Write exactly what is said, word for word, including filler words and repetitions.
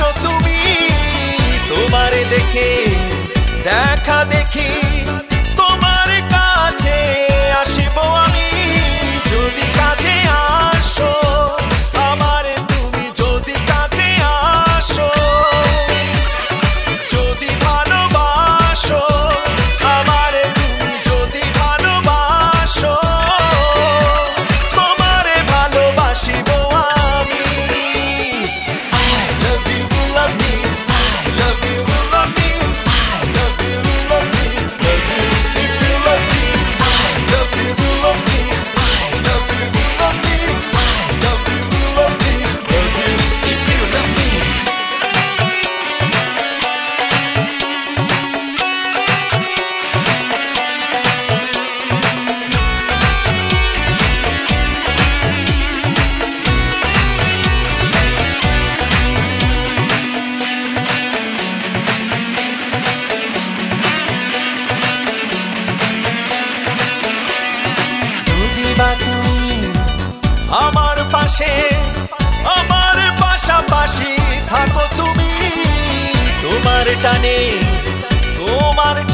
আসো তুমি, তোমারে দেখে দেখা দেখি তোমার কাছে আসিব আমি। যদি কাছে আসো আমার তুমি, যদি কাছে আসো, যদি ভালোবাসো আমার তুমি, যদি ভালোবাসো তোমারে ভালোবাসিব আমি। I love you, love me, I love you, love me, I love you, love me, love you if you love me. I love you, love me, I love you, love me, I love you, love me, love you if you love me. যদি বা তুমি আমার পাশে, আমার পাশাপাশি থাকো তুমি, তোমার টানে তোমার